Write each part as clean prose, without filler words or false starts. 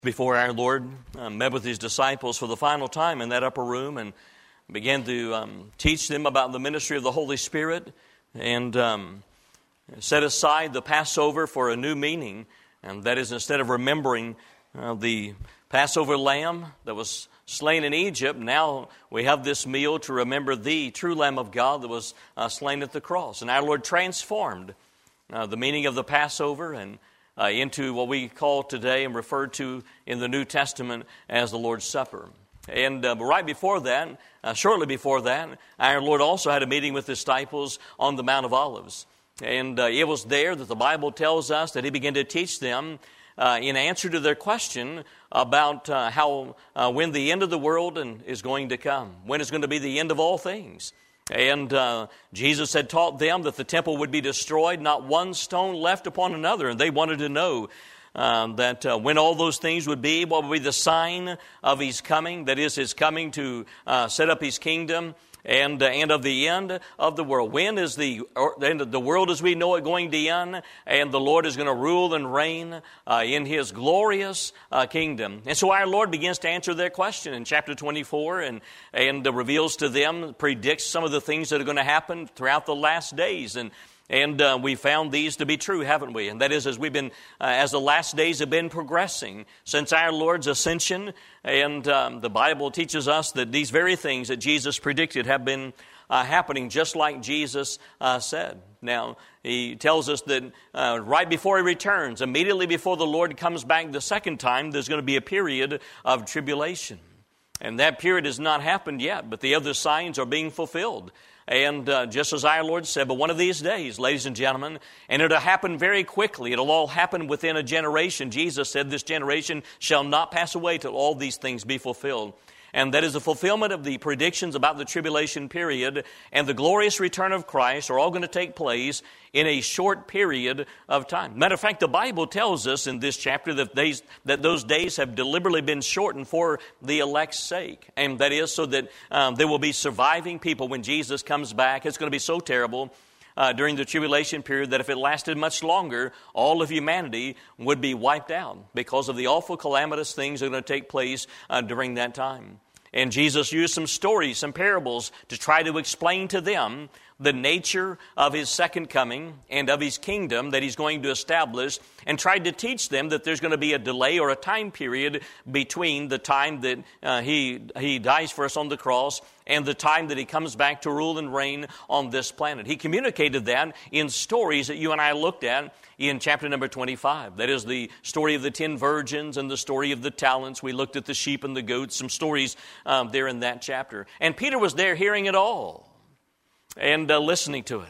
Before our Lord met with His disciples for the final time in that upper room and began to teach them about the ministry of the Holy Spirit and set aside the Passover for a new meaning, and that is instead of remembering the Passover lamb that was slain in Egypt, now we have this meal to remember the true Lamb of God that was slain at the cross. And our Lord transformed the meaning of the Passover and into what we call today and referred to in the New Testament as the Lord's Supper. And right before that, shortly before that, our Lord also had a meeting with His disciples on the Mount of Olives. And it was there that the Bible tells us that He began to teach them in answer to their question about when the end of the world is going to come, when it's going to be the end of all things. And Jesus had taught them that the temple would be destroyed, not one stone left upon another. And they wanted to know that when all those things would be, what would be the sign of His coming, that is, His coming to set up His kingdom, and of the end of the world. When is the end of the world as we know it going to end, and the Lord is going to rule and reign in His glorious kingdom? And so our Lord begins to answer their question in chapter 24 and reveals to them, predicts some of the things that are going to happen throughout the last days. And we found these to be true, haven't we? And that is, as the last days have been progressing since our Lord's ascension, and the Bible teaches us that these very things that Jesus predicted have been happening just like Jesus said. Now, He tells us that right before He returns, immediately before the Lord comes back the second time, there's going to be a period of tribulation. And that period has not happened yet, but the other signs are being fulfilled. And just as our Lord said, but one of these days, ladies and gentlemen, and it'll happen very quickly. It'll all happen within a generation. Jesus said, this generation shall not pass away till all these things be fulfilled. And that is the fulfillment of the predictions about the tribulation period and the glorious return of Christ are all going to take place in a short period of time. Matter of fact, the Bible tells us in this chapter that those days have deliberately been shortened for the elect's sake. And that is so that there will be surviving people when Jesus comes back. It's going to be so terrible during the tribulation period that if it lasted much longer, all of humanity would be wiped out because of the awful calamitous things that are going to take place during that time. And Jesus used some stories, some parables to try to explain to them the nature of His second coming and of His kingdom that He's going to establish, and tried to teach them that there's going to be a delay or a time period between the time that He dies for us on the cross and the time that He comes back to rule and reign on this planet. He communicated that in stories that you and I looked at in chapter number 25. That is the story of the 10 virgins and the story of the talents. We looked at the sheep and the goats, some stories there in that chapter. And Peter was there hearing it all and listening to it.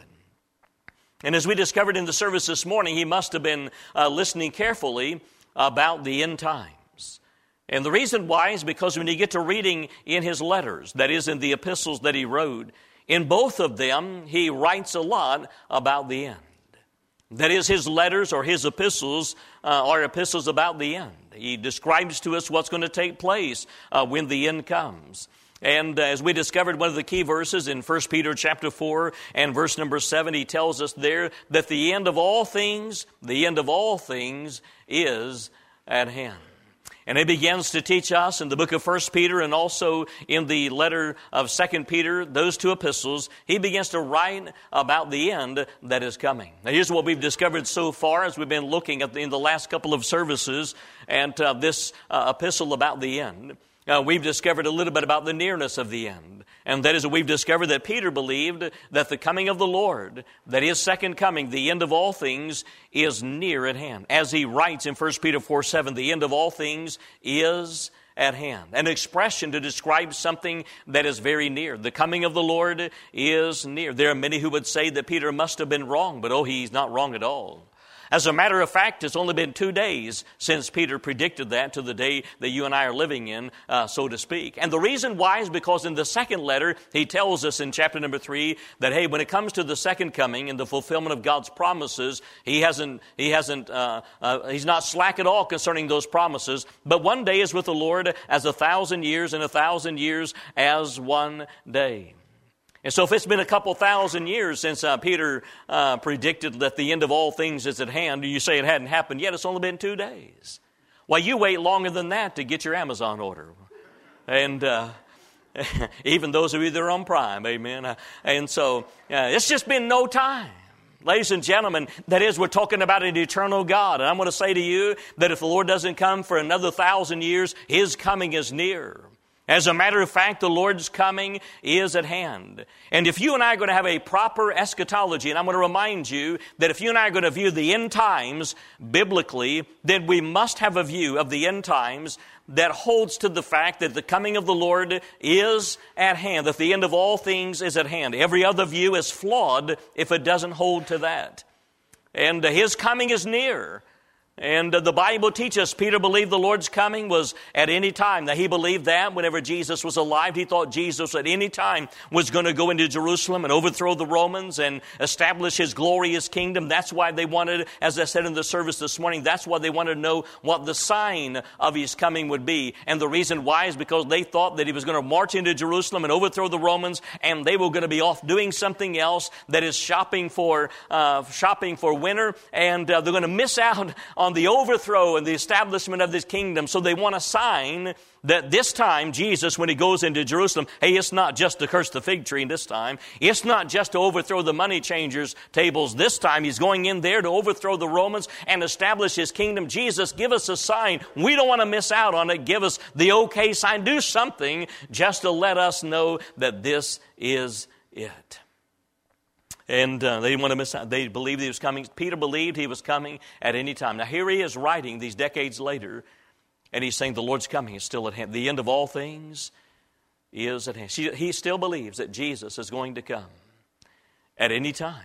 And as we discovered in the service this morning, he must have been listening carefully about the end times. And the reason why is because when you get to reading in his letters, that is in the epistles that he wrote, in both of them, he writes a lot about the end. That is, his letters or his epistles are epistles about the end. He describes to us what's going to take place when the end comes. And as we discovered, one of the key verses in 1 Peter chapter 4 and verse number 7, he tells us there that the end of all things is at hand. And he begins to teach us in the book of 1 Peter and also in the letter of 2 Peter, those two epistles, he begins to write about the end that is coming. Now here's what we've discovered so far as we've been looking at in the last couple of services and this epistle about the end. We've discovered a little bit about the nearness of the end. And that is that we've discovered that Peter believed that the coming of the Lord, that His second coming, the end of all things, is near at hand. As he writes in 1 Peter 4:7, the end of all things is at hand. An expression to describe something that is very near. The coming of the Lord is near. There are many who would say that Peter must have been wrong, but he's not wrong at all. As a matter of fact, it's only been 2 days since Peter predicted that to the day that you and I are living in, so to speak. And the reason why is because in the second letter, he tells us in chapter number 3 that, hey, when it comes to the second coming and the fulfillment of God's promises, he's not slack at all concerning those promises. But one day is with the Lord as 1,000 years, and 1,000 years as one day. And so if it's been a couple thousand years since Peter predicted that the end of all things is at hand, you say it hadn't happened yet, it's only been 2 days. Well, you wait longer than that to get your Amazon order. And even those of you that are on Prime, amen. And so it's just been no time. Ladies and gentlemen, that is, we're talking about an eternal God. And I'm going to say to you that if the Lord doesn't come for another 1,000 years, His coming is near. As a matter of fact, the Lord's coming is at hand. And if you and I are going to have a proper eschatology, and I'm going to remind you that if you and I are going to view the end times biblically, then we must have a view of the end times that holds to the fact that the coming of the Lord is at hand, that the end of all things is at hand. Every other view is flawed if it doesn't hold to that. And His coming is near. And the Bible teaches Peter believed the Lord's coming was at any time. Now, he believed that whenever Jesus was alive. He thought Jesus at any time was going to go into Jerusalem and overthrow the Romans and establish His glorious kingdom. That's why they wanted, as I said in the service this morning, that's why they wanted to know what the sign of His coming would be. And the reason why is because they thought that He was going to march into Jerusalem and overthrow the Romans, and they were going to be off doing something else, that is shopping for winter, and they're going to miss out on the overthrow and the establishment of this kingdom. So they want a sign that this time Jesus, when He goes into Jerusalem, hey, it's not just to curse the fig tree this time. It's not just to overthrow the money changers' tables this time. He's going in there to overthrow the Romans and establish His kingdom. Jesus, give us a sign. We don't want to miss out on it. Give us the okay sign. Do something just to let us know that this is it. And they didn't want to miss out. They believed He was coming. Peter believed He was coming at any time. Now here he is writing these decades later, and he's saying the Lord's coming is still at hand. The end of all things is at hand. He still believes that Jesus is going to come at any time.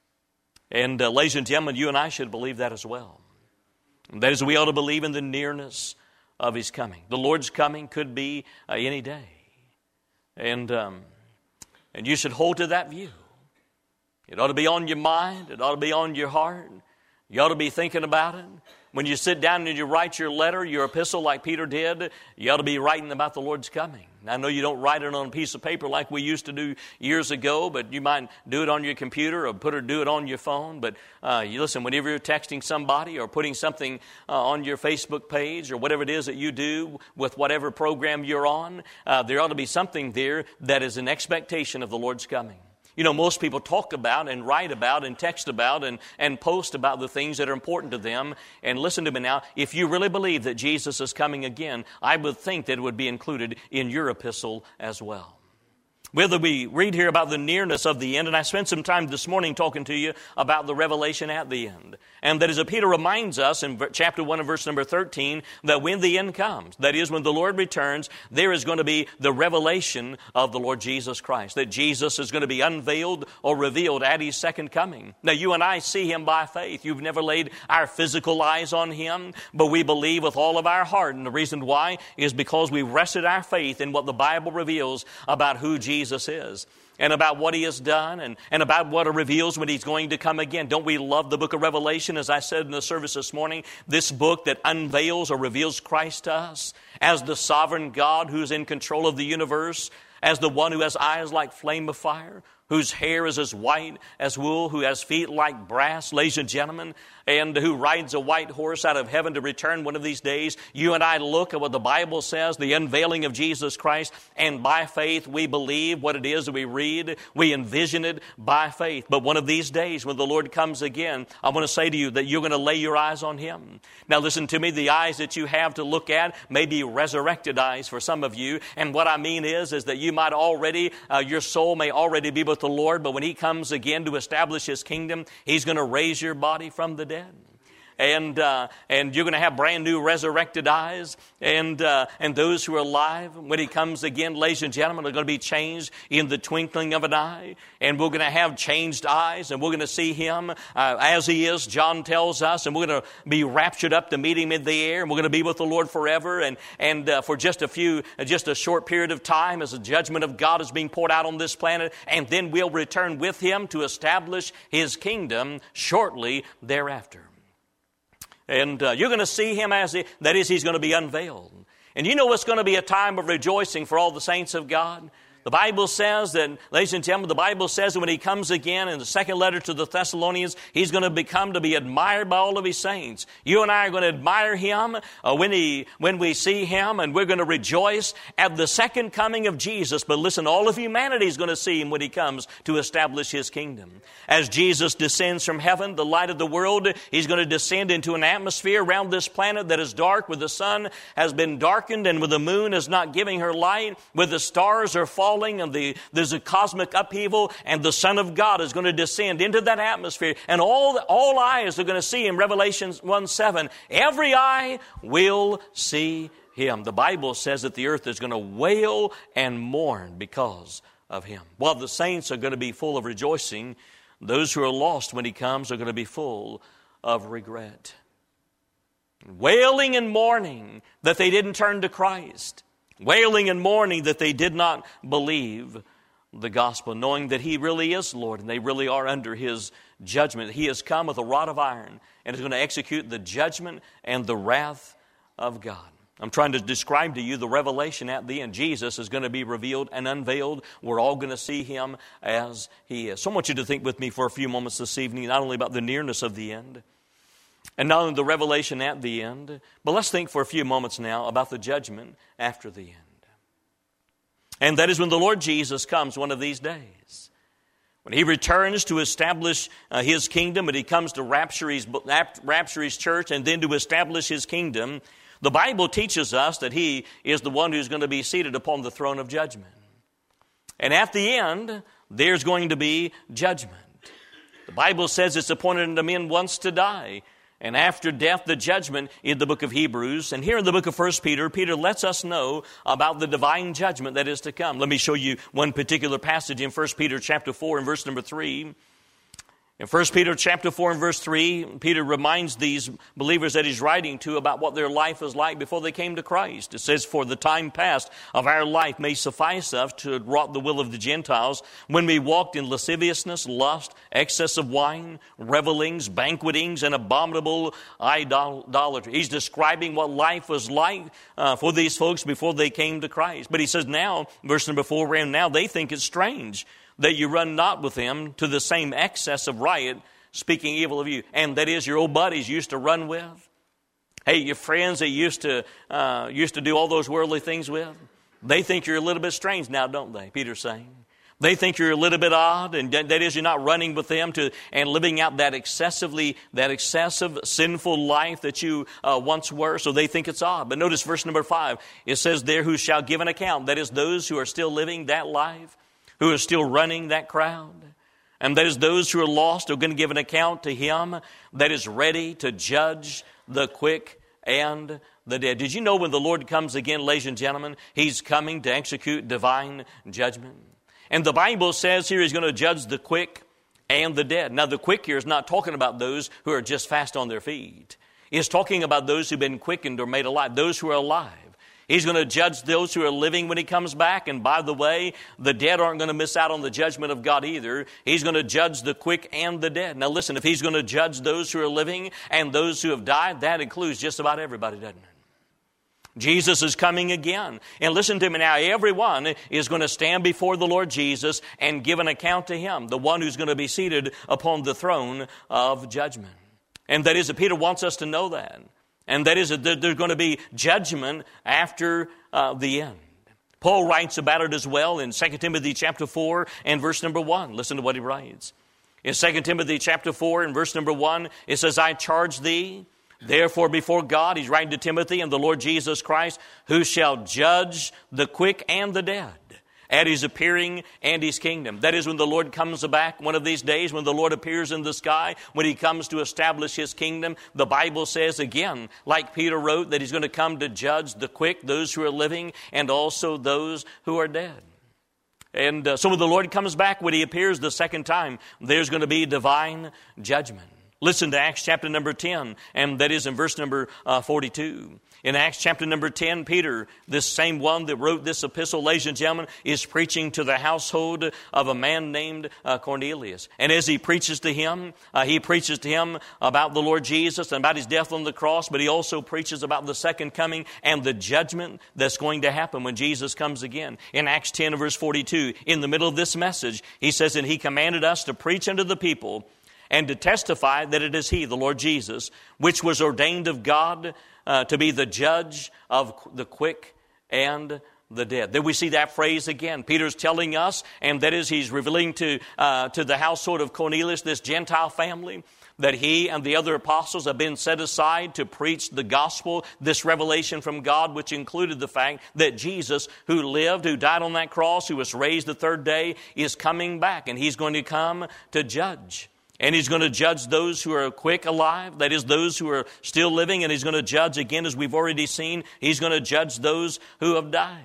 And ladies and gentlemen, you and I should believe that as well. And that is, we ought to believe in the nearness of His coming. The Lord's coming could be any day. And you should hold to that view. It ought to be on your mind. It ought to be on your heart. You ought to be thinking about it. When you sit down and you write your letter, your epistle like Peter did, you ought to be writing about the Lord's coming. I know you don't write it on a piece of paper like we used to do years ago, but you might do it on your computer or do it on your phone. But you listen, whenever you're texting somebody or putting something on your Facebook page or whatever it is that you do with whatever program you're on, there ought to be something there that is an expectation of the Lord's coming. You know, most people talk about and write about and text about and post about the things that are important to them. And listen to me now, if you really believe that Jesus is coming again, I would think that it would be included in your epistle as well. Whether we read here about the nearness of the end, and I spent some time this morning talking to you about the revelation at the end. And that is, Peter reminds us in chapter 1 and verse number 13, that when the end comes, that is, when the Lord returns, there is going to be the revelation of the Lord Jesus Christ. That Jesus is going to be unveiled or revealed at His second coming. Now, you and I see Him by faith. You've never laid our physical eyes on Him, but we believe with all of our heart. And the reason why is because we rested our faith in what the Bible reveals about who Jesus is, and about what He has done, and about what it reveals when He's going to come again. Don't we love the book of Revelation? As I said in the service this morning, this book that unveils or reveals Christ to us as the sovereign God who's in control of the universe, as the one who has eyes like flame of fire, whose hair is as white as wool, who has feet like brass, ladies and gentlemen, and who rides a white horse out of heaven to return one of these days. You and I look at what the Bible says, the unveiling of Jesus Christ, and by faith we believe what it is that we read. We envision it by faith. But one of these days when the Lord comes again, I want to say to you that you're going to lay your eyes on Him. Now listen to me, the eyes that you have to look at may be resurrected eyes for some of you. And what I mean is that you might already, your soul may already be with the Lord, but when He comes again to establish His kingdom, He's going to raise your body from the dead. And you're going to have brand new resurrected eyes, and those who are alive when He comes again, ladies and gentlemen, are going to be changed in the twinkling of an eye, and we're going to have changed eyes, and we're going to see Him as He is, John tells us, and we're going to be raptured up to meet Him in the air, and we're going to be with the Lord forever, and for just a short period of time as the judgment of God is being poured out on this planet, and then we'll return with Him to establish His kingdom shortly thereafter. And you're going to see Him that is, He's going to be unveiled. And you know it's going to be a time of rejoicing for all the saints of God. The Bible says that, ladies and gentlemen, the Bible says that when He comes again in the second letter to the Thessalonians, He's going to become to be admired by all of His saints. You and I are going to admire Him when we see Him, and we're going to rejoice at the second coming of Jesus. But listen, all of humanity is going to see Him when He comes to establish His kingdom. As Jesus descends from heaven, the light of the world, He's going to descend into an atmosphere around this planet that is dark, where the sun has been darkened and where the moon is not giving her light, where the stars are falling and there's a cosmic upheaval, and the Son of God is going to descend into that atmosphere, and all eyes are going to see Him. Revelation 1:7, every eye will see Him. The Bible says that the earth is going to wail and mourn because of Him. While the saints are going to be full of rejoicing, those who are lost when He comes are going to be full of regret. Wailing and mourning that they didn't turn to Christ. Wailing and mourning that they did not believe the gospel, knowing that He really is Lord and they really are under His judgment. He has come with a rod of iron and is going to execute the judgment and the wrath of God. I'm trying to describe to you the revelation at the end. Jesus is going to be revealed and unveiled. We're all going to see Him as He is. So I want you to think with me for a few moments this evening, not only about the nearness of the end, and not only the revelation at the end, but let's think for a few moments now about the judgment after the end. And that is when the Lord Jesus comes one of these days. When He returns to establish His kingdom, and He comes to rapture His church and then to establish His kingdom, the Bible teaches us that He is the one who's going to be seated upon the throne of judgment. And at the end, there's going to be judgment. The Bible says it's appointed unto men once to die, and after death, the judgment in the book of Hebrews. And here in the book of 1 Peter, Peter lets us know about the divine judgment that is to come. Let me show you one particular passage in 1 Peter chapter 4 and verse number 3. In 1 Peter chapter 4 and verse 3, Peter reminds these believers that he's writing to about what their life was like before they came to Christ. It says, "For the time past of our life may suffice us to have wrought the will of the Gentiles, when we walked in lasciviousness, lust, excess of wine, revelings, banquetings, and abominable idolatry." He's describing what life was like for these folks before they came to Christ. But he says now, verse number 4, and now they think it's strange that you run not with them to the same excess of riot, speaking evil of you. And that is your old buddies you used to run with. Hey, your friends that you used to do all those worldly things with. They think you're a little bit strange now, don't they? Peter's saying. They think you're a little bit odd, and that is you're not running with them and living out that excessive sinful life that you once were. So they think it's odd. But notice verse number 5. It says there, "Who shall give an account?" That is those who are still living that life, who are still running that crowd. And that is those who are lost are going to give an account to Him that is ready to judge the quick and the dead. Did you know when the Lord comes again, ladies and gentlemen, He's coming to execute divine judgment? And the Bible says here He's going to judge the quick and the dead. Now the quick here is not talking about those who are just fast on their feet. It's talking about those who've been quickened or made alive, those who are alive. He's going to judge those who are living when He comes back. And by the way, the dead aren't going to miss out on the judgment of God either. He's going to judge the quick and the dead. Now listen, if He's going to judge those who are living and those who have died, that includes just about everybody, doesn't it? Jesus is coming again. And listen to me now, everyone is going to stand before the Lord Jesus and give an account to Him, the one who's going to be seated upon the throne of judgment. And that is, Peter wants us to know that. And that is that there's going to be judgment after the end. Paul writes about it as well in 2 Timothy chapter 4 and verse number 1. Listen to what he writes. In 2 Timothy chapter 4 and verse number 1, it says, "I charge thee, therefore before God," he's writing to Timothy, "and the Lord Jesus Christ, who shall judge the quick and the dead at His appearing and His kingdom." That is when the Lord comes back one of these days, when the Lord appears in the sky, when He comes to establish His kingdom. The Bible says again, like Peter wrote, that He's going to come to judge the quick, those who are living, and also those who are dead. And so when the Lord comes back, when He appears the second time, there's going to be divine judgment. Listen to Acts chapter number 10, and that is in verse number 42. In Acts chapter number 10, Peter, this same one that wrote this epistle, ladies and gentlemen, is preaching to the household of a man named Cornelius. And as he preaches to him about the Lord Jesus and about his death on the cross, but he also preaches about the second coming and the judgment that's going to happen when Jesus comes again. In Acts 10, verse 42, in the middle of this message, he says, and he commanded us to preach unto the people and to testify that it is he, the Lord Jesus, which was ordained of God to be the judge of the quick and the dead. Then we see that phrase again. Peter's telling us, and that is he's revealing to the household of Cornelius, this Gentile family, that he and the other apostles have been set aside to preach the gospel, this revelation from God, which included the fact that Jesus, who lived, who died on that cross, who was raised the third day, is coming back, and he's going to come to judge. And he's going to judge those who are quick alive, that is, those who are still living, and he's going to judge, again, as we've already seen, he's going to judge those who have died.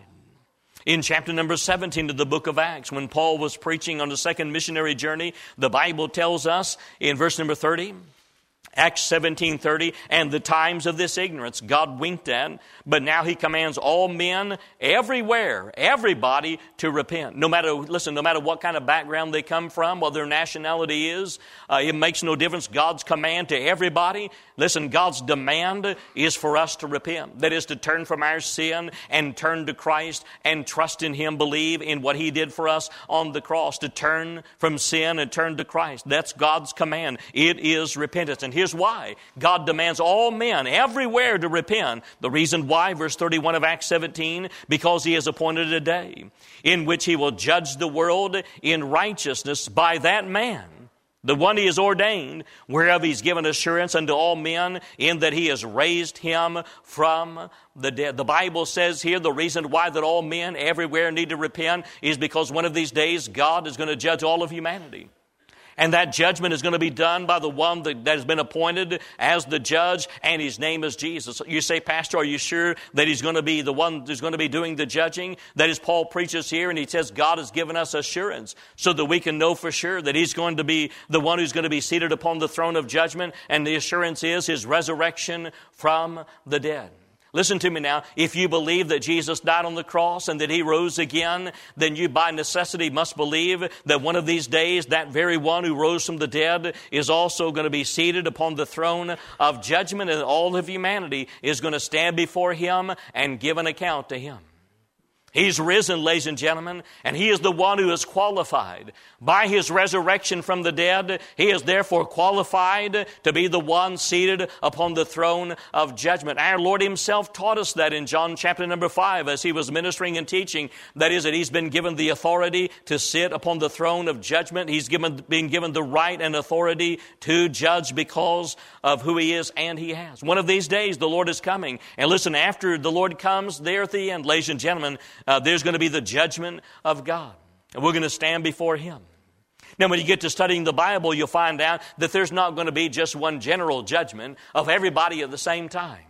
In chapter number 17 of the book of Acts, when Paul was preaching on the second missionary journey, the Bible tells us in verse number 30, Acts 17:30, and the times of this ignorance God winked at, but now he commands all men everywhere, everybody to repent. No matter what kind of background they come from, what their nationality is, it makes no difference. God's command to everybody, listen, God's demand is for us to repent. That is to turn from our sin and turn to Christ and trust in Him, believe in what He did for us on the cross, to turn from sin and turn to Christ. That's God's command. It is repentance. And here's why. God demands all men everywhere to repent. The reason why, verse 31 of Acts 17, because He has appointed a day in which He will judge the world in righteousness by that man, the one He has ordained, whereof He's given assurance unto all men, in that He has raised Him from the dead. The Bible says here the reason why that all men everywhere need to repent is because one of these days God is going to judge all of humanity. And that judgment is going to be done by the one that has been appointed as the judge, and His name is Jesus. You say, Pastor, are you sure that He's going to be the one who's going to be doing the judging? That is, Paul preaches here, and he says God has given us assurance so that we can know for sure that He's going to be the one who's going to be seated upon the throne of judgment, and the assurance is His resurrection from the dead. Listen to me now. If you believe that Jesus died on the cross and that He rose again, then you by necessity must believe that one of these days that very one who rose from the dead is also going to be seated upon the throne of judgment, and all of humanity is going to stand before Him and give an account to Him. He's risen, ladies and gentlemen, and He is the one who is qualified. By His resurrection from the dead, He is therefore qualified to be the one seated upon the throne of judgment. Our Lord Himself taught us that in John chapter number 5 as He was ministering and teaching. That is, that He's been given the authority to sit upon the throne of judgment. He's been given the right and authority to judge because of who He is, and He has. One of these days, the Lord is coming. And listen, after the Lord comes, there at the end, ladies and gentlemen, there's going to be the judgment of God. And we're going to stand before Him. Now, when you get to studying the Bible, you'll find out that there's not going to be just one general judgment of everybody at the same time.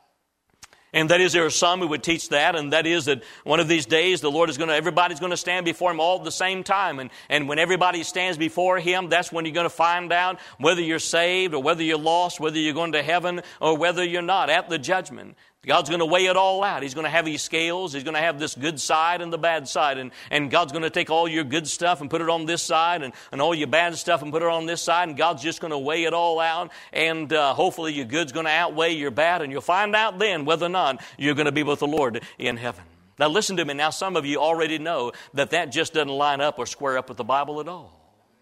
And that is, there are some who would teach that, and that is that one of these days everybody's going to stand before Him all at the same time. And when everybody stands before Him, that's when you're going to find out whether you're saved or whether you're lost, whether you're going to heaven or whether you're not at the judgment. God's going to weigh it all out. He's going to have His scales. He's going to have this good side and the bad side. And God's going to take all your good stuff and put it on this side, and all your bad stuff and put it on this side. And God's just going to weigh it all out. And hopefully your good's going to outweigh your bad. And you'll find out then whether or not you're going to be with the Lord in heaven. Now listen to me. Now some of you already know that just doesn't line up or square up with the Bible at all.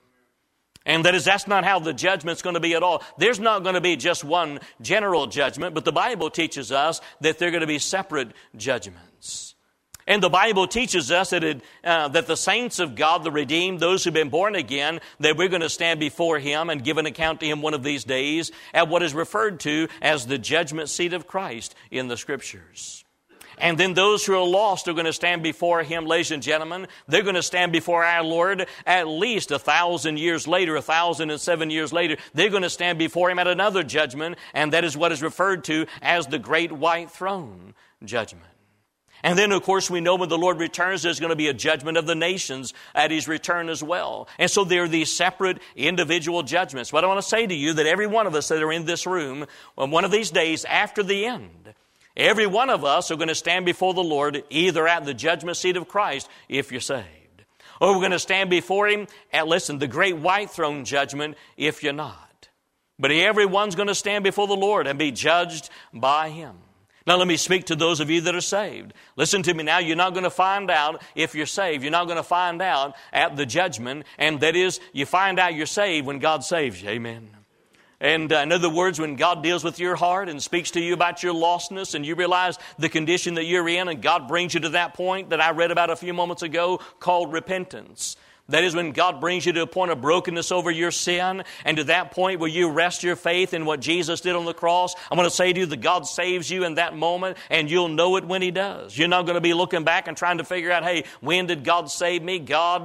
And that's not how the judgment's going to be at all. There's not going to be just one general judgment, but the Bible teaches us that there are going to be separate judgments. And the Bible teaches us that the saints of God, the redeemed, those who've been born again, that we're going to stand before Him and give an account to Him one of these days at what is referred to as the judgment seat of Christ in the Scriptures. And then those who are lost are going to stand before Him, ladies and gentlemen. They're going to stand before our Lord at least 1,000 years later, 1,007 years later. They're going to stand before Him at another judgment, and that is what is referred to as the Great White Throne judgment. And then, of course, we know when the Lord returns, there's going to be a judgment of the nations at His return as well. And so there are these separate individual judgments. But I want to say to you that every one of us that are in this room, one of these days after the end, every one of us are going to stand before the Lord either at the judgment seat of Christ, if you're saved, or we're going to stand before Him at, listen, the great white throne judgment, if you're not. But everyone's going to stand before the Lord and be judged by Him. Now let me speak to those of you that are saved. Listen to me now. You're not going to find out if you're saved. You're not going to find out at the judgment. And that is, you find out you're saved when God saves you. Amen. And in other words, when God deals with your heart and speaks to you about your lostness and you realize the condition that you're in, and God brings you to that point that I read about a few moments ago called repentance. That is when God brings you to a point of brokenness over your sin, and to that point where you rest your faith in what Jesus did on the cross. I'm going to say to you that God saves you in that moment, and you'll know it when He does. You're not going to be looking back and trying to figure out, hey, when did God save me?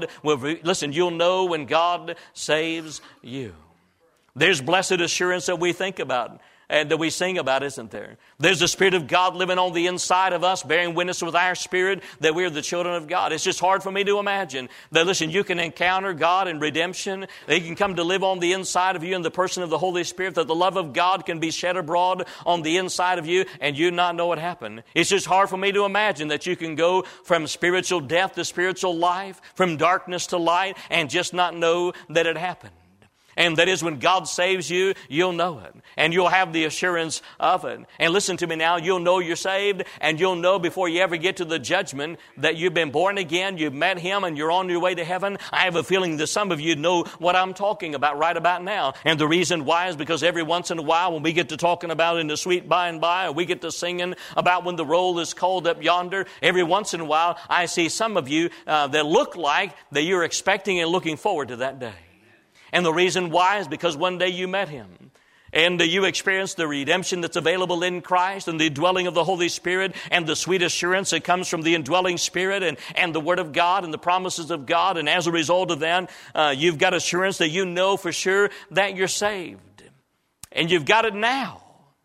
Listen, you'll know when God saves you. There's blessed assurance that we think about and that we sing about, isn't there? There's the Spirit of God living on the inside of us, bearing witness with our spirit that we're the children of God. It's just hard for me to imagine that, listen, you can encounter God in redemption. That He can come to live on the inside of you in the person of the Holy Spirit, that the love of God can be shed abroad on the inside of you and you not know what happened. It's just hard for me to imagine that you can go from spiritual death to spiritual life, from darkness to light, and just not know that it happened. And that is when God saves you, you'll know it. And you'll have the assurance of it. And listen to me now, you'll know you're saved, and you'll know before you ever get to the judgment that you've been born again, you've met Him, and you're on your way to heaven. I have a feeling that some of you know what I'm talking about right about now. And the reason why is because every once in a while when we get to talking about in the sweet by and by, or we get to singing about when the roll is called up yonder, every once in a while I see some of you that look like that you're expecting and looking forward to that day. And the reason why is because one day you met Him. And you experienced the redemption that's available in Christ and the dwelling of the Holy Spirit and the sweet assurance that comes from the indwelling Spirit and the Word of God and the promises of God. And as a result of that, you've got assurance that you know for sure that you're saved. And you've got it now.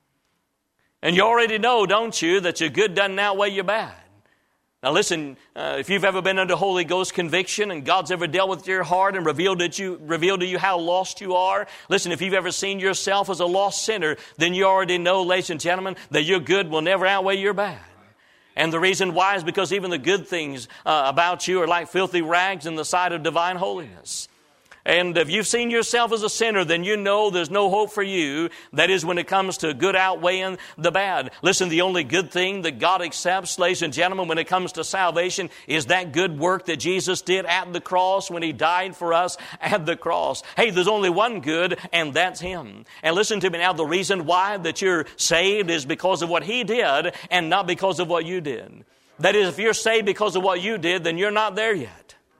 And you already know, don't you, that your good doesn't outweigh your bad. Now listen, if you've ever been under Holy Ghost conviction and God's ever dealt with your heart and revealed to you how lost you are, listen, if you've ever seen yourself as a lost sinner, then you already know, ladies and gentlemen, that your good will never outweigh your bad. And the reason why is because even the good things about you are like filthy rags in the sight of divine holiness. And if you've seen yourself as a sinner, then you know there's no hope for you. That is when it comes to good outweighing the bad. Listen, the only good thing that God accepts, ladies and gentlemen, when it comes to salvation is that good work that Jesus did at the cross when He died for us at the cross. Hey, there's only one good, and that's Him. And listen to me now, the reason why that you're saved is because of what He did and not because of what you did. That is, if you're saved because of what you did, then you're not there yet.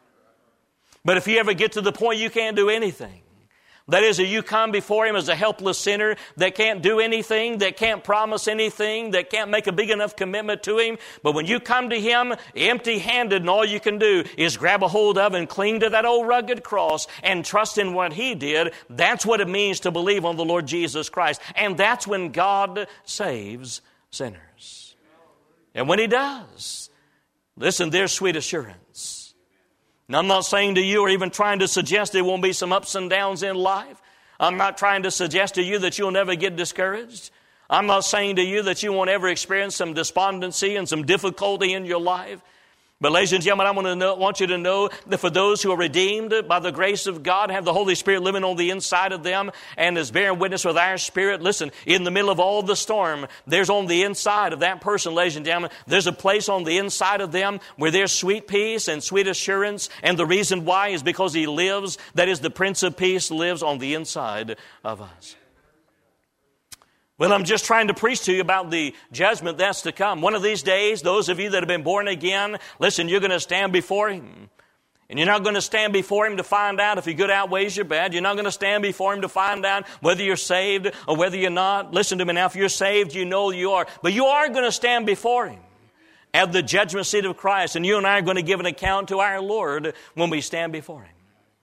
But if you ever get to the point you can't do anything, that is, if you come before Him as a helpless sinner that can't do anything, that can't promise anything, that can't make a big enough commitment to Him, but when you come to Him empty-handed and all you can do is grab a hold of and cling to that old rugged cross and trust in what He did, that's what it means to believe on the Lord Jesus Christ. And that's when God saves sinners. And when He does, listen, there's sweet assurance. Now, I'm not saying to you or even trying to suggest there won't be some ups and downs in life. I'm not trying to suggest to you that you'll never get discouraged. I'm not saying to you that you won't ever experience some despondency and some difficulty in your life. But ladies and gentlemen, I want you to know that for those who are redeemed by the grace of God, have the Holy Spirit living on the inside of them and is bearing witness with our spirit, listen, in the middle of all the storm, there's on the inside of that person, ladies and gentlemen, there's a place on the inside of them where there's sweet peace and sweet assurance. And the reason why is because He lives, that is, the Prince of Peace lives on the inside of us. Well, I'm just trying to preach to you about the judgment that's to come. One of these days, those of you that have been born again, listen, you're going to stand before Him. And you're not going to stand before Him to find out if your good outweighs your bad. You're not going to stand before Him to find out whether you're saved or whether you're not. Listen to me now, if you're saved, you know you are. But you are going to stand before Him at the judgment seat of Christ. And you and I are going to give an account to our Lord when we stand before Him.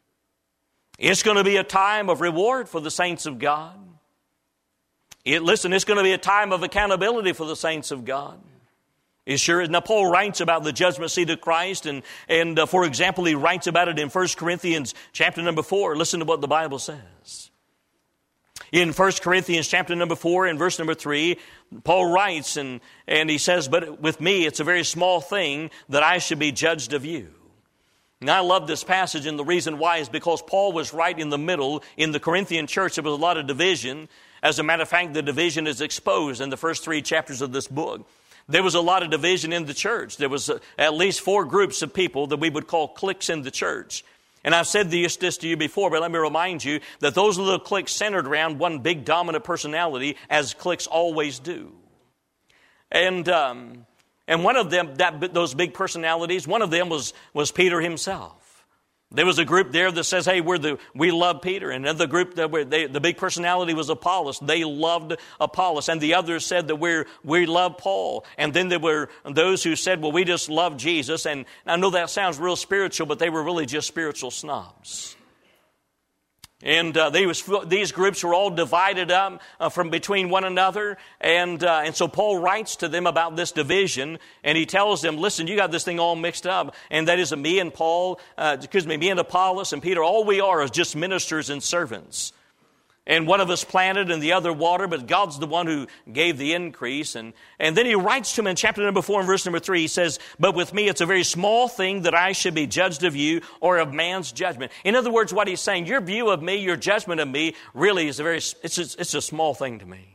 It's going to be a time of reward for the saints of God. It's going to be a time of accountability for the saints of God. It sure is. Now, Paul writes about the judgment seat of Christ, and for example, he writes about it in 1 Corinthians chapter number 4. Listen to what the Bible says. In 1 Corinthians chapter number 4 and verse number 3, Paul writes, and he says, "But with me it's a very small thing that I should be judged of you." Now, I love this passage, and the reason why is because Paul was right in the middle. In the Corinthian church, there was a lot of division. As a matter of fact, the division is exposed in the first 3 chapters of this book. There was a lot of division in the church. There was at least 4 groups of people that we would call cliques in the church. And I've said this to you before, but let me remind you that those little cliques centered around one big dominant personality, as cliques always do. And one of them, those big personalities, one of them was Peter himself. There was a group there that says, "Hey, we love Peter." And another group, the big personality was Apollos. They loved Apollos. And the others said that we love Paul. And then there were those who said, "Well, we just love Jesus." And I know that sounds real spiritual, but they were really just spiritual snobs. And these groups were all divided up from between one another. And so Paul writes to them about this division. And he tells them, "Listen, you got this thing all mixed up. And that is me and me and Apollos and Peter, all we are is just ministers and servants. And one of us planted and the other watered, but God's the one who gave the increase." And then he writes to him in chapter number 4 and verse number 3, he says, "But with me it's a very small thing that I should be judged of you or of man's judgment." In other words, what he's saying, your view of me, your judgment of me, really is it's a small thing to me.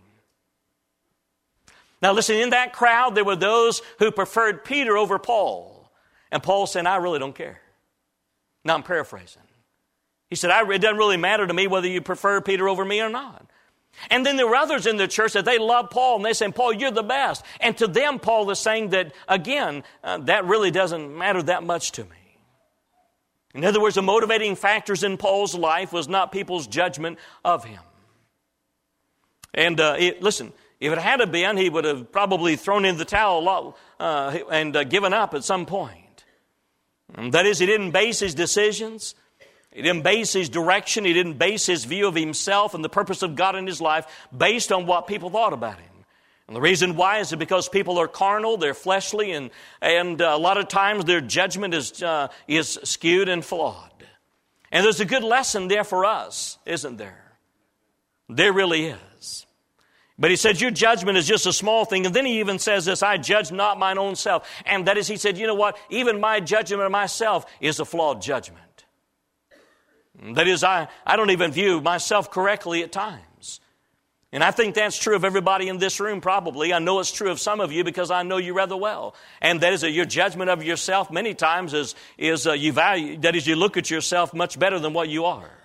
Now listen, in that crowd there were those who preferred Peter over Paul. And Paul said, "I really don't care." Now I'm paraphrasing. He said, "It doesn't really matter to me whether you prefer Peter over me or not." And then there were others in the church that they loved Paul, and they said, "Paul, you're the best." And to them, Paul is saying that, again, that really doesn't matter that much to me. In other words, the motivating factors in Paul's life was not people's judgment of him. And listen, if it had been, he would have probably thrown in the towel and given up at some point. And that is, he didn't base his decisions, he didn't base his direction, he didn't base his view of himself and the purpose of God in his life based on what people thought about him. And the reason why is because people are carnal, they're fleshly, and a lot of times their judgment is skewed and flawed. And there's a good lesson there for us, isn't there? There really is. But he said, your judgment is just a small thing. And then he even says this, "I judge not mine own self." And that is, he said, you know what? Even my judgment of myself is a flawed judgment. That is, I don't even view myself correctly at times. And I think that's true of everybody in this room probably. I know it's true of some of you because I know you rather well. And that is that your judgment of yourself many times is you value, that is, you look at yourself much better than what you are.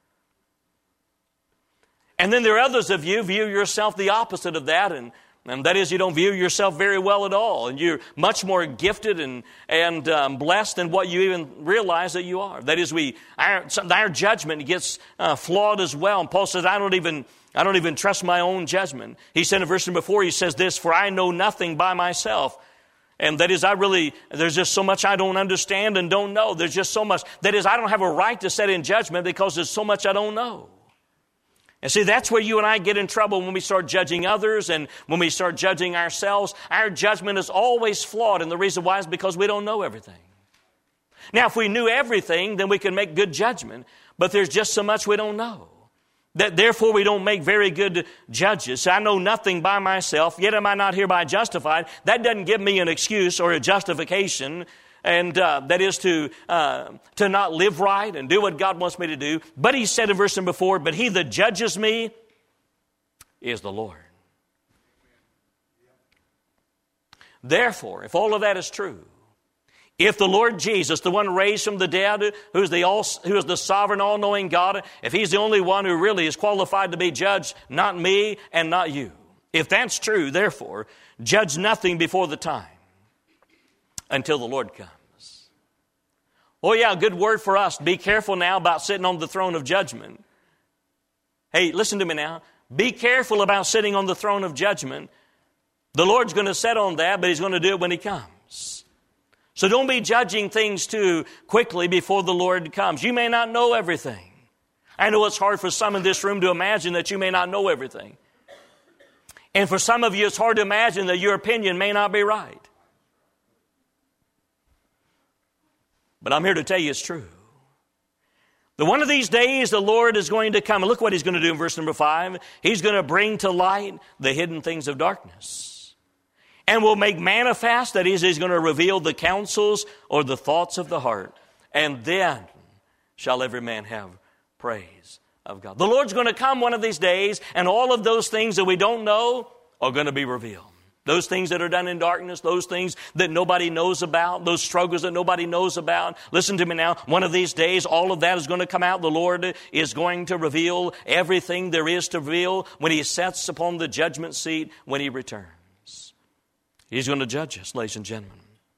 And then there are others of you view yourself the opposite of that, and that is, you don't view yourself very well at all, and you're much more gifted and blessed than what you even realize that you are. That is, our judgment gets flawed as well. And Paul says, I don't even trust my own judgment. He said in verse number 4, he says this, "For I know nothing by myself." And that is, there's just so much I don't understand and don't know. There's just so much. That is, I don't have a right to set in judgment because there's so much I don't know. And see, that's where you and I get in trouble when we start judging others and when we start judging ourselves. Our judgment is always flawed, and the reason why is because we don't know everything. Now, if we knew everything, then we could make good judgment, but there's just so much we don't know. Therefore, we don't make very good judges. So I know nothing by myself, yet am I not hereby justified. That doesn't give me an excuse or a justification, and that is to not live right and do what God wants me to do. But he said in verse number 4, "But he that judges me is the Lord." Therefore, if all of that is true, if the Lord Jesus, the one raised from the dead, who is the sovereign, all-knowing God, if he's the only one who really is qualified to be judged, not me and not you. If that's true, therefore, judge nothing before the time until the Lord comes. Oh yeah, good word for us. Be careful now about sitting on the throne of judgment. Hey, listen to me now. Be careful about sitting on the throne of judgment. The Lord's going to sit on that, but he's going to do it when he comes. So don't be judging things too quickly before the Lord comes. You may not know everything. I know it's hard for some in this room to imagine that you may not know everything. And for some of you, it's hard to imagine that your opinion may not be right. But I'm here to tell you it's true. That one of these days the Lord is going to come. And look what He's going to do in verse number 5. He's going to bring to light the hidden things of darkness. And will make manifest, that is, He's going to reveal the counsels or the thoughts of the heart. And then shall every man have praise of God. The Lord's going to come one of these days, and all of those things that we don't know are going to be revealed. Those things that are done in darkness, those things that nobody knows about, those struggles that nobody knows about. Listen to me now. One of these days, all of that is going to come out. The Lord is going to reveal everything there is to reveal when He sits upon the judgment seat when He returns. He's going to judge us, ladies and gentlemen,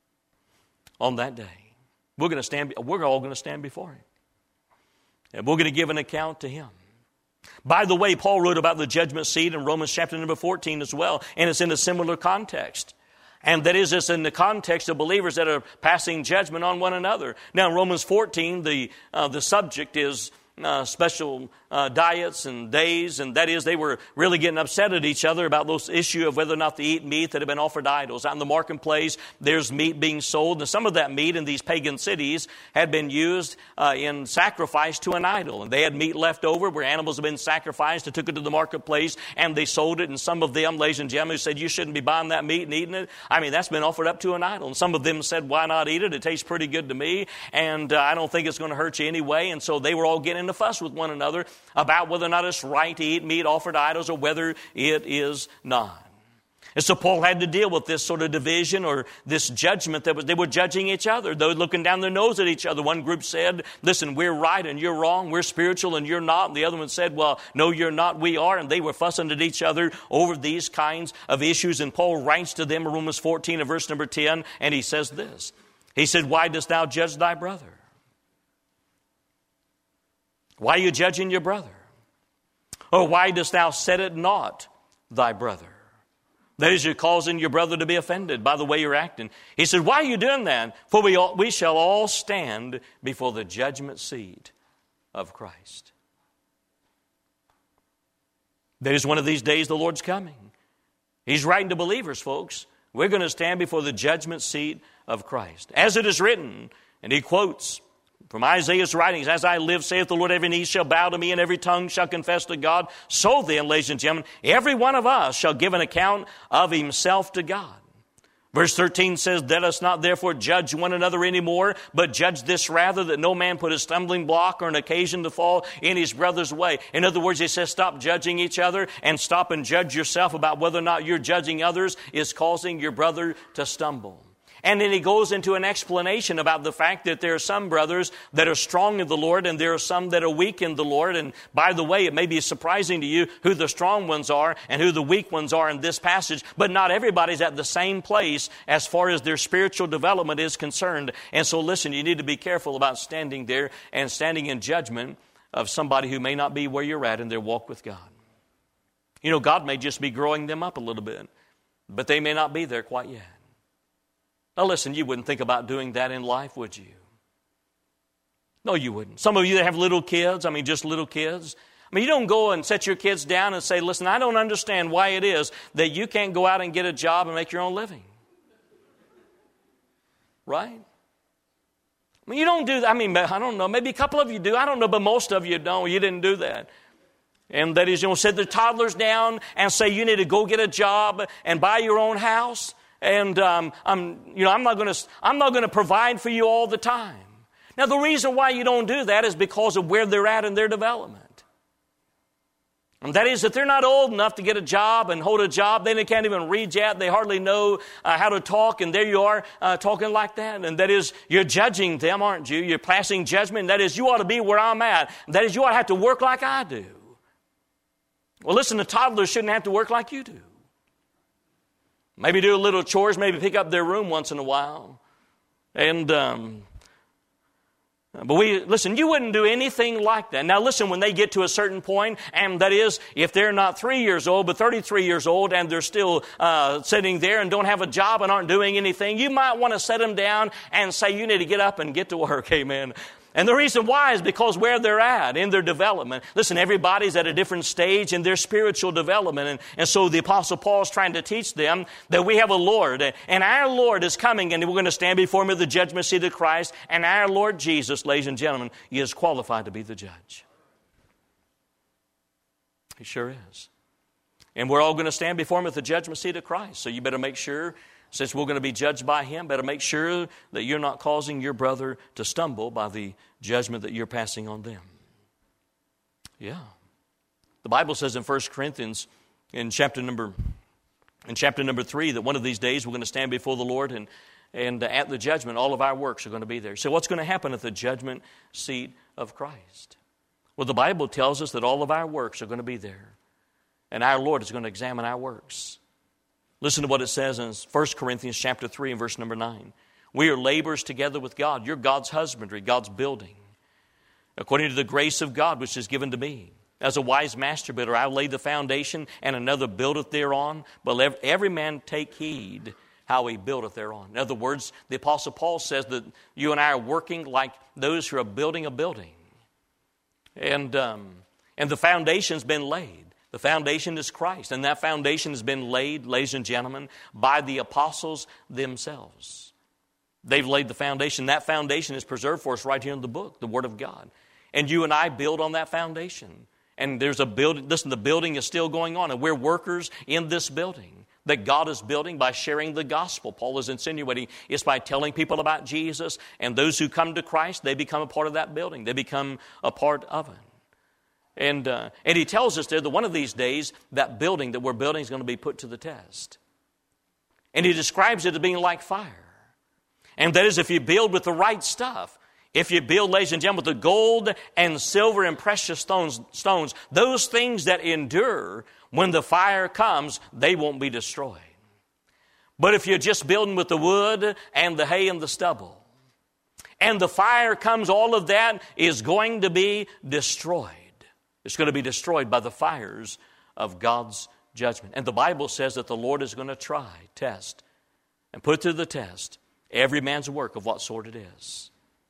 on that day. We're all going to stand before Him. And we're going to give an account to Him. By the way, Paul wrote about the judgment seat in Romans chapter number 14 as well, and it's in a similar context. And that is, it's in the context of believers that are passing judgment on one another. Now, in Romans 14, the subject is special diets and days, and that is they were really getting upset at each other about this issue of whether or not to eat meat that had been offered to idols. Out in the marketplace, there's meat being sold, and some of that meat in these pagan cities had been used in sacrifice to an idol. And they had meat left over where animals had been sacrificed. They took it to the marketplace, and they sold it, and some of them, ladies and gentlemen, said, you shouldn't be buying that meat and eating it. I mean, that's been offered up to an idol. And some of them said, why not eat it? It tastes pretty good to me, and I don't think it's going to hurt you anyway. And so they were all getting in a fuss with one another about whether or not it's right to eat meat offered to idols or whether it is not. And so Paul had to deal with this sort of division or this judgment that they were judging each other. They were looking down their nose at each other. One group said, listen, we're right and you're wrong. We're spiritual and you're not. And the other one said, well, no, you're not. We are. And they were fussing at each other over these kinds of issues. And Paul writes to them in Romans 14 and verse number 10, and he says this. He said, why dost thou judge thy brother? Why are you judging your brother? Or why dost thou set it not thy brother? That is, you're causing your brother to be offended by the way you're acting. He said, why are you doing that? For we shall all stand before the judgment seat of Christ. There's one of these days the Lord's coming. He's writing to believers, folks. We're going to stand before the judgment seat of Christ. As it is written, and he quotes from Isaiah's writings, as I live, saith the Lord, every knee shall bow to me, and every tongue shall confess to God. So then, ladies and gentlemen, every one of us shall give an account of himself to God. Verse 13 says, let us not therefore judge one another anymore, but judge this rather, that no man put a stumbling block or an occasion to fall in his brother's way. In other words, he says, stop judging each other and stop and judge yourself about whether or not you're judging others is causing your brother to stumble. And then he goes into an explanation about the fact that there are some brothers that are strong in the Lord and there are some that are weak in the Lord. And by the way, it may be surprising to you who the strong ones are and who the weak ones are in this passage. But not everybody's at the same place as far as their spiritual development is concerned. And so listen, you need to be careful about standing there and standing in judgment of somebody who may not be where you're at in their walk with God. You know, God may just be growing them up a little bit, but they may not be there quite yet. Now listen, you wouldn't think about doing that in life, would you? No, you wouldn't. Some of you that have little kids, just little kids. You don't go and set your kids down and say, listen, I don't understand why it is that you can't go out and get a job and make your own living. Right? You don't do that. I don't know. Maybe a couple of you do. I don't know, but most of you don't. You didn't do that. And that is, set the toddlers down and say you need to go get a job and buy your own house. And I'm not going to provide for you all the time. Now, the reason why you don't do that is because of where they're at in their development. And that is that they're not old enough to get a job and hold a job. They can't even read yet. They hardly know how to talk. And there you are talking like that. And that is, you're judging them, aren't you? You're passing judgment. And that is, you ought to be where I'm at. And that is, you ought to have to work like I do. Well, listen, the toddlers shouldn't have to work like you do. Maybe do a little chores, maybe pick up their room once in a while. And, listen, you wouldn't do anything like that. Now listen, when they get to a certain point, and that is, if they're not 3 years old, but 33 years old, and they're still sitting there and don't have a job and aren't doing anything, you might want to set them down and say, you need to get up and get to work, amen. And the reason why is because where they're at in their development. Listen, everybody's at a different stage in their spiritual development. And so the Apostle Paul is trying to teach them that we have a Lord. And our Lord is coming, and we're going to stand before Him at the judgment seat of Christ. And our Lord Jesus, ladies and gentlemen, He is qualified to be the judge. He sure is. And we're all going to stand before Him at the judgment seat of Christ. So you better make sure, since we're going to be judged by Him, better make sure that you're not causing your brother to stumble by the judgment that you're passing on them. Yeah. The Bible says in 1 Corinthians in chapter number 3 that one of these days we're going to stand before the Lord and at the judgment all of our works are going to be there. So what's going to happen at the judgment seat of Christ? Well, the Bible tells us that all of our works are going to be there. And our Lord is going to examine our works. Listen to what it says in 1 Corinthians chapter 3 and verse number 9. We are laborers together with God. You're God's husbandry, God's building. According to the grace of God which is given to me. As a wise master builder, I lay the foundation and another buildeth thereon. But every man take heed how he buildeth thereon. In other words, the Apostle Paul says that you and I are working like those who are building a building. And the foundation's been laid. The foundation is Christ, and that foundation has been laid, ladies and gentlemen, by the apostles themselves. They've laid the foundation. That foundation is preserved for us right here in the book, the Word of God. And you and I build on that foundation. And there's a building, listen, the building is still going on, and we're workers in this building that God is building by sharing the gospel. Paul is insinuating it's by telling people about Jesus, and those who come to Christ, they become a part of that building. They become a part of it. And he tells us there that one of these days, that building that we're building is going to be put to the test. And he describes it as being like fire. And that is if you build with the right stuff. If you build, ladies and gentlemen, with the gold and silver and precious stones, those things that endure, when the fire comes, they won't be destroyed. But if you're just building with the wood and the hay and the stubble, and the fire comes, all of that is going to be destroyed. It's going to be destroyed by the fires of God's judgment. And the Bible says that the Lord is going to try, test, and put to the test every man's work of what sort it is.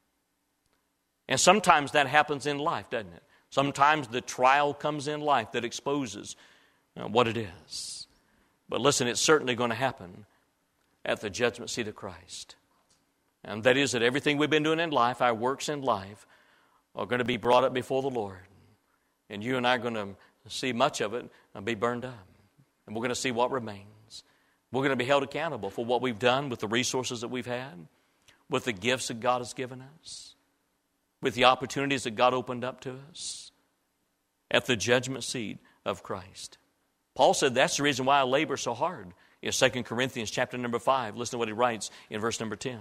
And sometimes that happens in life, doesn't it? Sometimes the trial comes in life that exposes what it is. But listen, it's certainly going to happen at the judgment seat of Christ. And that is that everything we've been doing in life, our works in life, are going to be brought up before the Lord. And you and I are going to see much of it and be burned up. And we're going to see what remains. We're going to be held accountable for what we've done with the resources that we've had, with the gifts that God has given us, with the opportunities that God opened up to us at the judgment seat of Christ. Paul said that's the reason why I labor so hard. In 2 Corinthians chapter number 5, listen to what he writes in verse number 10.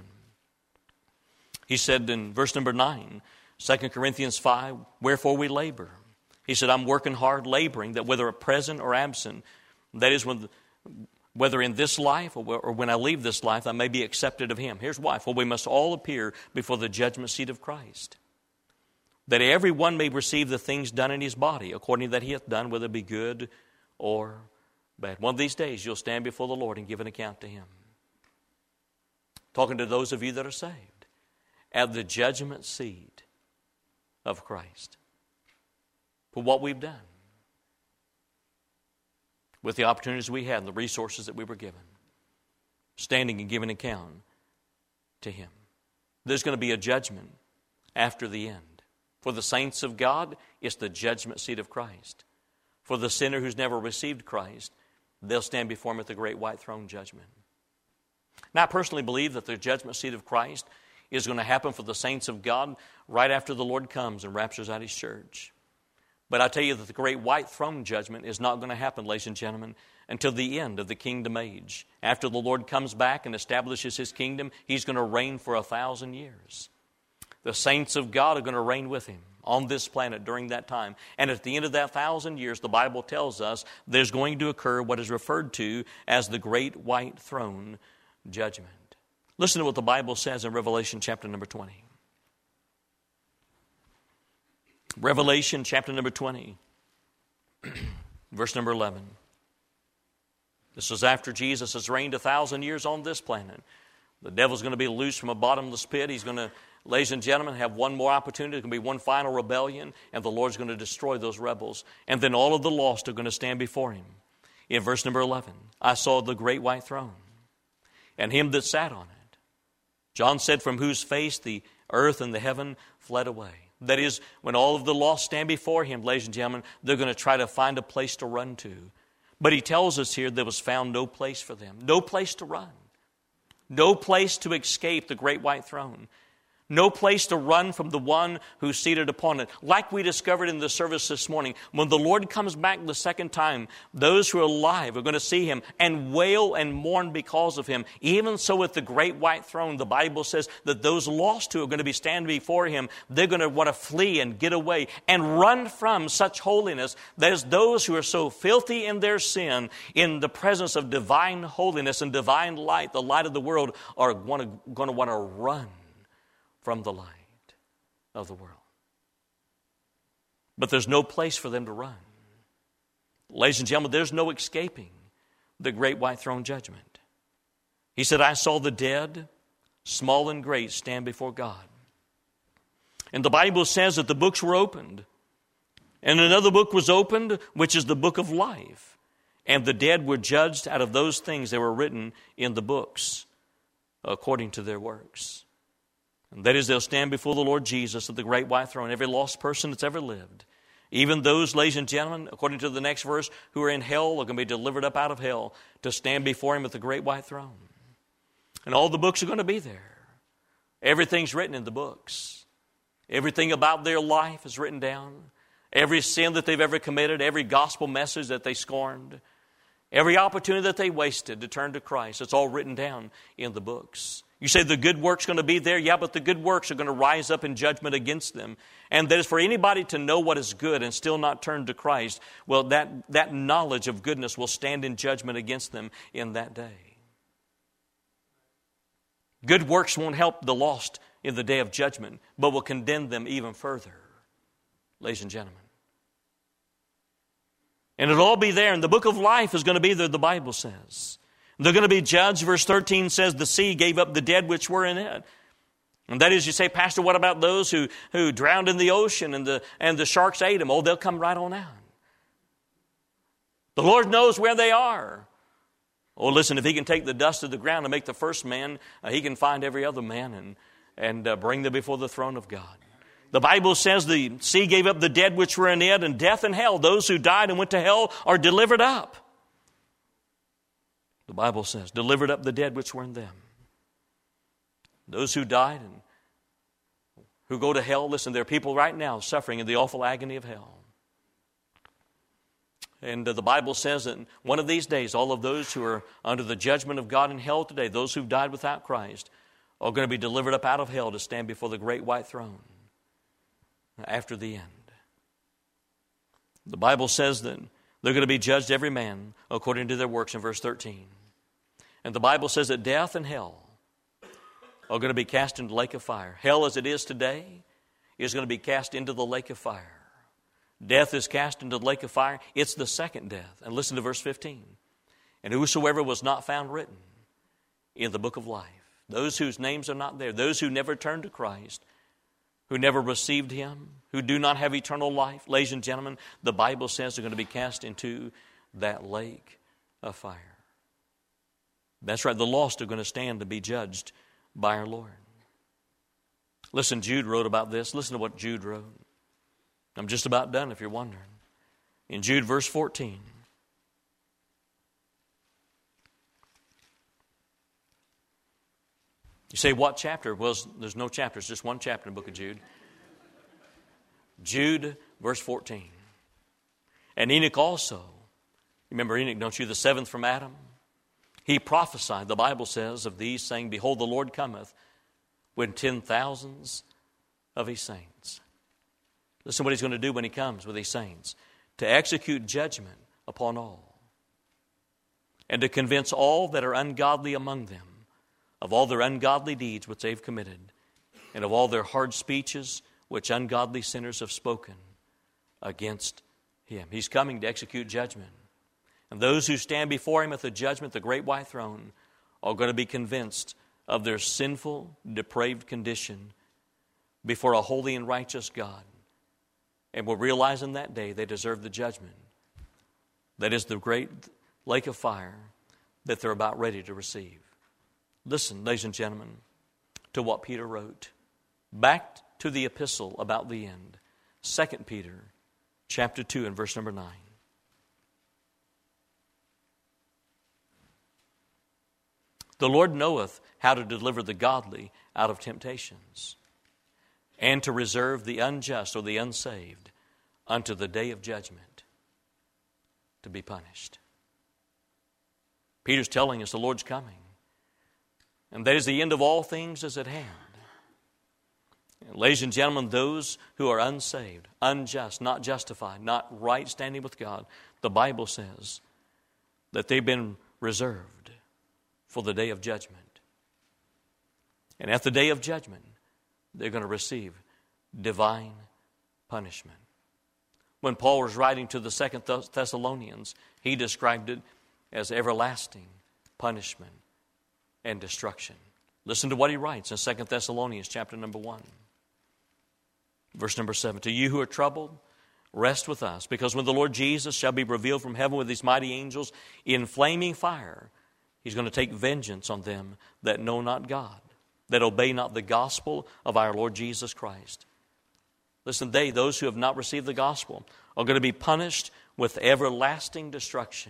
He said in verse number 9, 2 Corinthians 5, wherefore we labor. He said, I'm working hard, laboring, that whether present or absent, that is, whether in this life or when I leave this life, I may be accepted of Him. Here's why. For we must all appear before the judgment seat of Christ, that every one may receive the things done in his body, according that he hath done, whether it be good or bad. One of these days, you'll stand before the Lord and give an account to Him. Talking to those of you that are saved, at the judgment seat of Christ. For what we've done, with the opportunities we had and the resources that we were given, standing and giving account to Him. There's going to be a judgment after the end. For the saints of God, it's the judgment seat of Christ. For the sinner who's never received Christ, they'll stand before Him at the great white throne judgment. Now, I personally believe that the judgment seat of Christ is going to happen for the saints of God right after the Lord comes and raptures out His church. But I tell you that the great white throne judgment is not going to happen, ladies and gentlemen, until the end of the kingdom age. After the Lord comes back and establishes His kingdom, He's going to reign for 1,000 years. The saints of God are going to reign with Him on this planet during that time. And at the end of that 1,000 years, the Bible tells us there's going to occur what is referred to as the great white throne judgment. Listen to what the Bible says in Revelation chapter number 20. Revelation chapter number 20, verse number 11. This is after Jesus has reigned 1,000 years on this planet. The devil's going to be loosed from a bottomless pit. He's going to ladies and gentlemen, have one more opportunity. There's going to be one final rebellion, and the Lord's going to destroy those rebels. And then all of the lost are going to stand before Him. In verse number 11, I saw the great white throne, and Him that sat on it. John said, from whose face the earth and the heaven fled away. That is, when all of the lost stand before Him, ladies and gentlemen, they're going to try to find a place to run to. But He tells us here there was found no place for them. No place to run. No place to escape the great white throne. No place to run from the one who's seated upon it. Like we discovered in the service this morning, when the Lord comes back the second time, those who are alive are going to see Him and wail and mourn because of Him. Even so with the great white throne, the Bible says that those lost who are going to be standing before Him, they're going to want to flee and get away and run from such holiness. There's those who are so filthy in their sin, in the presence of divine holiness and divine light, the light of the world, are going to want to run from the light of the world. But there's no place for them to run. Ladies and gentlemen, there's no escaping the great white throne judgment. He said, I saw the dead, small and great, stand before God. And the Bible says that the books were opened. And another book was opened, which is the book of life. And the dead were judged out of those things that were written in the books, according to their works. And that is, they'll stand before the Lord Jesus at the great white throne. Every lost person that's ever lived. Even those, ladies and gentlemen, according to the next verse, who are in hell are going to be delivered up out of hell to stand before Him at the great white throne. And all the books are going to be there. Everything's written in the books. Everything about their life is written down. Every sin that they've ever committed, every gospel message that they scorned, every opportunity that they wasted to turn to Christ, it's all written down in the books. You say the good work's going to be there? Yeah, but the good works are going to rise up in judgment against them. And that is for anybody to know what is good and still not turn to Christ, well, that knowledge of goodness will stand in judgment against them in that day. Good works won't help the lost in the day of judgment, but will condemn them even further, ladies and gentlemen. And it'll all be there. And the book of life is going to be there, the Bible says. They're going to be judged. Verse 13 says, the sea gave up the dead which were in it. And that is, you say, Pastor, what about those who drowned in the ocean and the sharks ate them? Oh, they'll come right on out. The Lord knows where they are. Oh, listen, if He can take the dust of the ground and make the first man, He can find every other man and bring them before the throne of God. The Bible says the sea gave up the dead which were in it, and death and hell, those who died and went to hell, are delivered up. The Bible says, delivered up the dead which were in them. Those who died and who go to hell, listen, there are people right now suffering in the awful agony of hell. And the Bible says that one of these days, all of those who are under the judgment of God in hell today, those who've died without Christ, are going to be delivered up out of hell to stand before the great white throne after the end. The Bible says that they're going to be judged every man according to their works in verse 13. And the Bible says that death and hell are going to be cast into the lake of fire. Hell as it is today is going to be cast into the lake of fire. Death is cast into the lake of fire. It's the second death. And listen to verse 15. And whosoever was not found written in the book of life, those whose names are not there, those who never turned to Christ, who never received Him, who do not have eternal life, ladies and gentlemen, the Bible says they're going to be cast into that lake of fire. That's right, the lost are going to stand to be judged by our Lord. Listen, Jude wrote about this. Listen to what Jude wrote. I'm just about done if you're wondering. In Jude verse 14. You say, what chapter? Well, there's no chapter. It's just one chapter in the book of Jude. Jude, verse 14. And Enoch also. Remember Enoch, don't you? The seventh from Adam. He prophesied, the Bible says, of these, saying, behold, the Lord cometh with 10,000s of His saints. Listen to what He's going to do when He comes with His saints. To execute judgment upon all. And to convince all that are ungodly among them of all their ungodly deeds which they've committed, and of all their hard speeches which ungodly sinners have spoken against Him. He's coming to execute judgment. And those who stand before Him at the judgment, the great white throne, are going to be convinced of their sinful, depraved condition before a holy and righteous God, and will realize in that day they deserve the judgment that is the great lake of fire that they're about ready to receive. Listen, ladies and gentlemen, to what Peter wrote. Back to the epistle about the end. 2 Peter chapter 2 and verse number 9. The Lord knoweth how to deliver the godly out of temptations, and to reserve the unjust or the unsaved unto the day of judgment to be punished. Peter's telling us the Lord's coming, and that is the end of all things is at hand. And ladies and gentlemen, those who are unsaved, unjust, not justified, not right standing with God, the Bible says that they've been reserved for the day of judgment. And at the day of judgment, they're going to receive divine punishment. When Paul was writing to the 2 Thessalonians, he described it as everlasting punishment and destruction. Listen to what he writes in 2 Thessalonians chapter number 1. Verse number 7. To you who are troubled, rest with us, because when the Lord Jesus shall be revealed from heaven with his mighty angels in flaming fire, he's going to take vengeance on them that know not God, that obey not the gospel of our Lord Jesus Christ. Listen, those who have not received the gospel, are going to be punished with everlasting destruction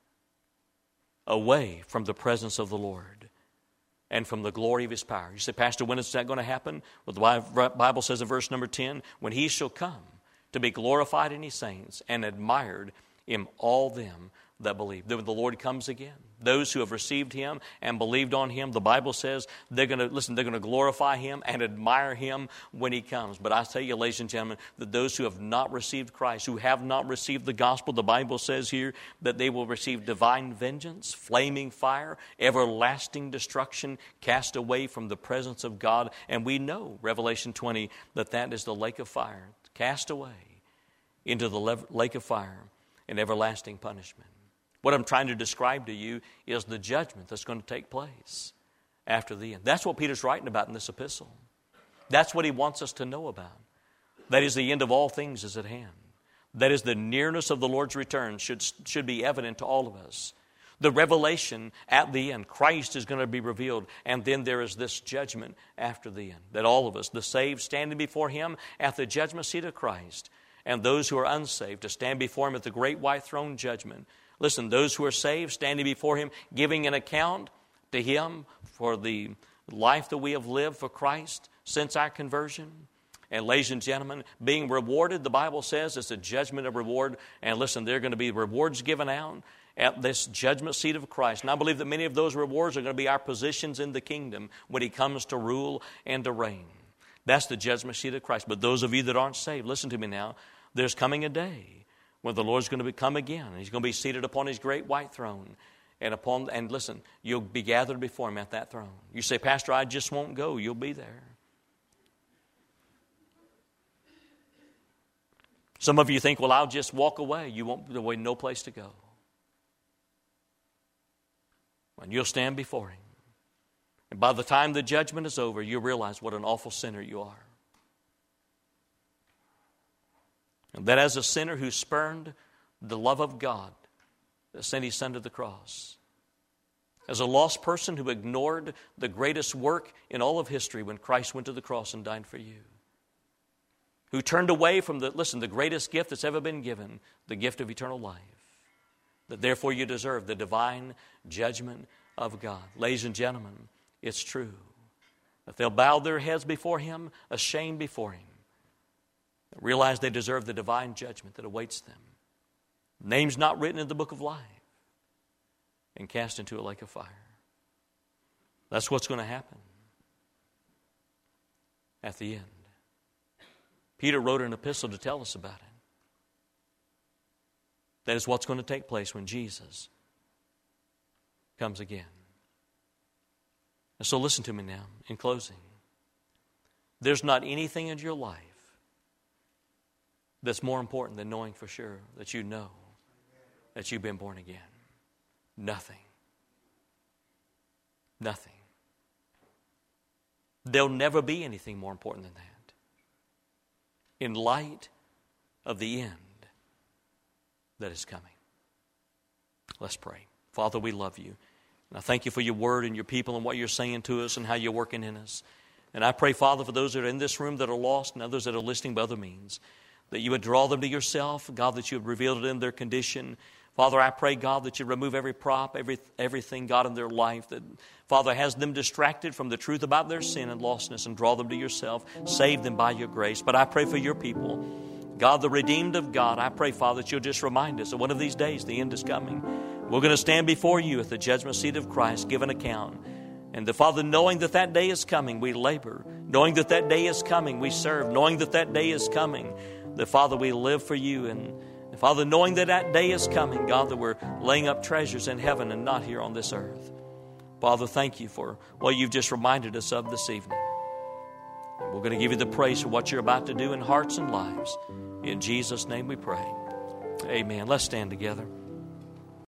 away from the presence of the Lord and from the glory of his power. You say, Pastor, when is that going to happen? Well, the Bible says in verse number 10, when he shall come to be glorified in his saints and admired in all them that believe. When the Lord comes again, those who have received him and believed on him, the Bible says they're going to glorify him and admire him when he comes. But I tell you, ladies and gentlemen, that those who have not received Christ, who have not received the gospel, the Bible says here that they will receive divine vengeance, flaming fire, everlasting destruction, cast away from the presence of God. And we know, Revelation 20, that is the lake of fire, cast away into the lake of fire and everlasting punishment. What I'm trying to describe to you is the judgment that's going to take place after the end. That's what Peter's writing about in this epistle. That's what he wants us to know about. That is, the end of all things is at hand. That is, the nearness of the Lord's return should be evident to all of us. The revelation at the end, Christ is going to be revealed, and then there is this judgment after the end. That all of us, the saved, standing before him at the judgment seat of Christ, and those who are unsaved to stand before him at the great white throne judgment. Listen, those who are saved, standing before him, giving an account to him for the life that we have lived for Christ since our conversion. And ladies and gentlemen, being rewarded, the Bible says it's a judgment of reward. And listen, there are going to be rewards given out at this judgment seat of Christ. And I believe that many of those rewards are going to be our positions in the kingdom when he comes to rule and to reign. That's the judgment seat of Christ. But those of you that aren't saved, listen to me now. There's coming a day when the Lord's going to come again. He's going to be seated upon his great white throne. And listen, you'll be gathered before him at that throne. You say, Pastor, I just won't go. You'll be there. Some of you think, well, I'll just walk away. You won't, there'll be no place to go. And you'll stand before him. And by the time the judgment is over, you'll realize what an awful sinner you are. And that as a sinner who spurned the love of God that sent his son to the cross, as a lost person who ignored the greatest work in all of history when Christ went to the cross and died for you, who turned away from the greatest gift that's ever been given, the gift of eternal life, that therefore you deserve the divine judgment of God. Ladies and gentlemen, it's true that they'll bow their heads before him, ashamed before him, realize they deserve the divine judgment that awaits them. Names not written in the book of life and cast into a lake of fire. That's what's going to happen at the end. Peter wrote an epistle to tell us about it. That is what's going to take place when Jesus comes again. And so listen to me now in closing. There's not anything in your life that's more important than knowing for sure that you know that you've been born again. Nothing. Nothing. There'll never be anything more important than that. in light of the end that is coming. Let's pray. Father, we love you. And I thank you for your word and your people and what you're saying to us and how you're working in us. And I pray, Father, for those that are in this room that are lost and others that are listening by other means, that you would draw them to yourself, God, that you would reveal to them their condition. Father, I pray, God, that you remove every prop, everything, God, in their life that, Father, has them distracted from the truth about their sin and lostness, and draw them to yourself. Save them by your grace. But I pray for your people, God, the redeemed of God. I pray, Father, that you'll just remind us that one of these days the end is coming. We're going to stand before you at the judgment seat of Christ, give an account. And the Father, knowing that that day is coming, we labor. Knowing that that day is coming, we serve. Knowing that that day is coming, the Father, we live for you. And Father, knowing that that day is coming, God, that we're laying up treasures in heaven and not here on this earth. Father, thank you for what you've just reminded us of this evening. And we're going to give you the praise for what you're about to do in hearts and lives. In Jesus' name we pray. Amen. Let's stand together.